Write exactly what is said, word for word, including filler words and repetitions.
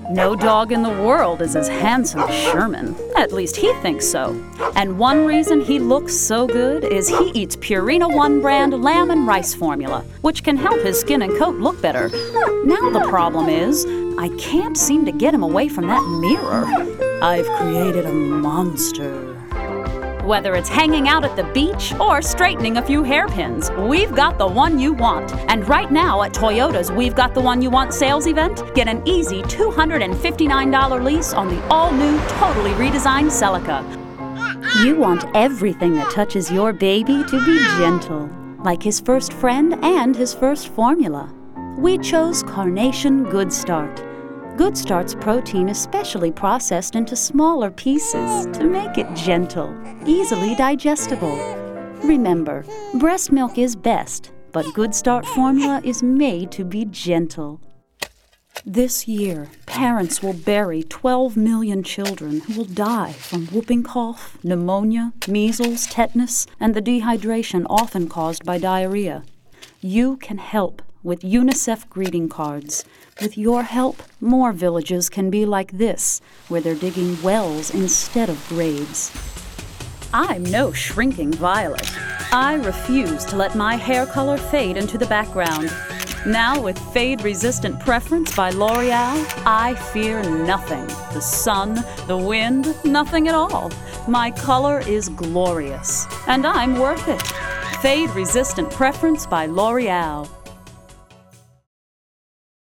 No dog in the world is as handsome as Sherman. At least he thinks so. And one reason he looks so good is he eats Purina One brand lamb and rice formula, which can help his skin and coat look better. Now the problem is, I can't seem to get him away from that mirror. I've created a monster. Whether it's hanging out at the beach or straightening a few hairpins, we've got the one you want. And right now at Toyota's We've Got the One You Want sales event, get an easy two hundred fifty-nine dollars lease on the all-new, totally redesigned Celica. You want everything that touches your baby to be gentle, like his first friend and his first formula. We chose Carnation Good Start. Good Start's protein is specially processed into smaller pieces to make it gentle, easily digestible. Remember, breast milk is best, but Good Start formula is made to be gentle. This year, parents will bury twelve million children who will die from whooping cough, pneumonia, measles, tetanus, and the dehydration often caused by diarrhea. You can help with UNICEF greeting cards. With your help, more villages can be like this, where they're digging wells instead of graves. I'm no shrinking violet. I refuse to let my hair color fade into the background. Now with Fade Resistant Preference by L'Oreal, I fear nothing. The sun, the wind, nothing at all. My color is glorious, and I'm worth it. Fade Resistant Preference by L'Oreal.